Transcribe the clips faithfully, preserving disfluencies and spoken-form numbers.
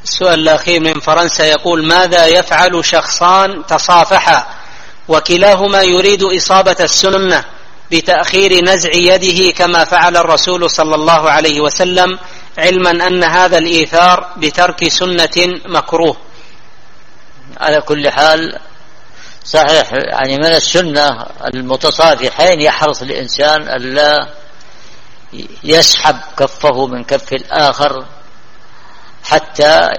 السؤال الأخير من فرنسا يقول: ماذا يفعل شخصان تصافحا وكلاهما يريد إصابة السنة بتأخير نزع يده كما فعل الرسول صلى الله عليه وسلم، علما أن هذا الإيثار بترك سنة مكروه؟ على كل حال صحيح، يعني من السنة المتصافحين يحرص الإنسان ألا يسحب كفه من كف الآخر حتى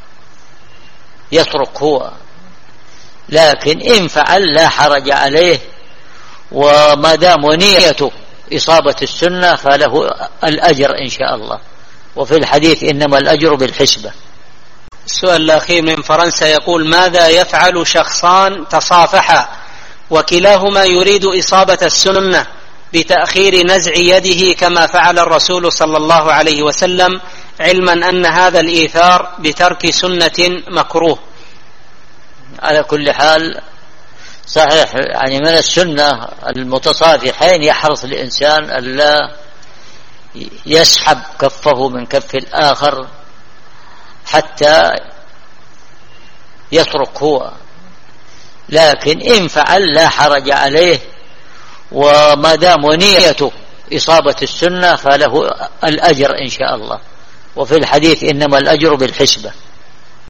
يترك هو، لكن إن فعل لا حرج عليه، وما دام نيته إصابة السنة فله الأجر إن شاء الله، وفي الحديث إنما الأجر بالحسبة. السؤال الأخير من فرنسا يقول: ماذا يفعل شخصان تصافحا وكلاهما يريد إصابة السنة بتأخير نزع يده كما فعل الرسول صلى الله عليه وسلم، علما أن هذا الإيثار بترك سنة مكروه؟ على كل حال صحيح، يعني من السنة المتصافحين يحرص الإنسان ألا يسحب كفه من كف الآخر حتى يترك هو، لكن إن فعل لا حرج عليه، وما دام نيته إصابة السنة فله الأجر إن شاء الله، وفي الحديث إنما الأجر بالحسبة.